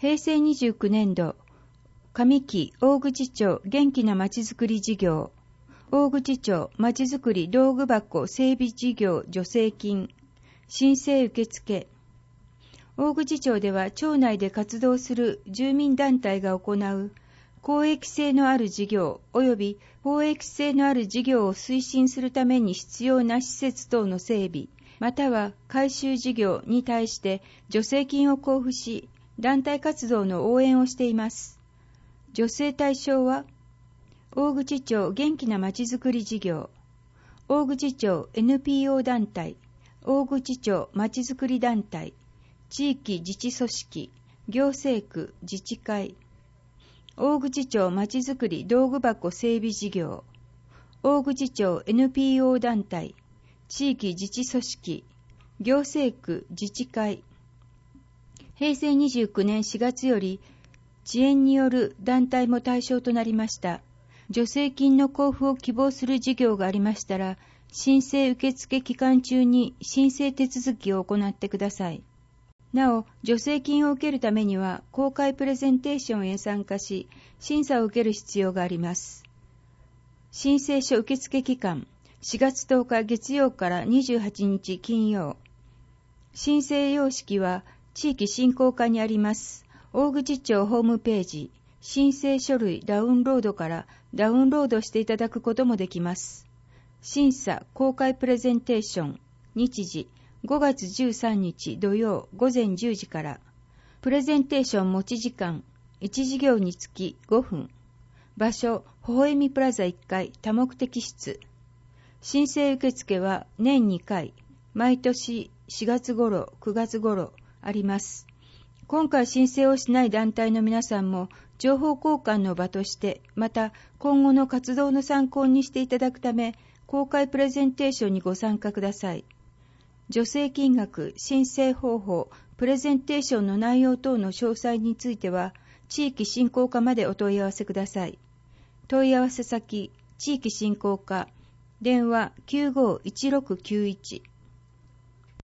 平成29年度、上期大口町元気なまちづくり事業、大口町まちづくり道具箱整備事業助成金、申請受付。大口町では町内で活動する住民団体が行う公益性のある事業及び公益性のある事業を推進するために必要な施設等の整備、または改修事業に対して助成金を交付し、団体活動の応援をしています。助成対象は、大口町元気なまちづくり事業、大口町 NPO 団体、大口町まちづくり団体、地域自治組織、行政区自治会、大口町まちづくり道具箱整備事業、大口町 NPO 団体、地域自治組織、行政区自治会。平成29年4月より遅延による団体も対象となりました。助成金の交付を希望する事業がありましたら、申請受付期間中に申請手続きを行ってください。なお、助成金を受けるためには公開プレゼンテーションへ参加し、審査を受ける必要があります。申請書受付期間、4月10日月曜から28日金曜。申請様式は地域振興課にあります。大口町ホームページ、申請書類ダウンロードからダウンロードしていただくこともできます。審査公開プレゼンテーション、日時5月13日土曜午前10時から。プレゼンテーション持ち時間、1事業につき5分。場所、微笑みプラザ1階多目的室。申請受付は年2回、毎年4月頃、9月頃あります。今回申請をしない団体の皆さんも情報交換の場として、また今後の活動の参考にしていただくため、公開プレゼンテーションにご参加ください。助成金額、申請方法、プレゼンテーションの内容等の詳細については、地域振興課までお問い合わせください。問い合わせ先、地域振興課、電話951691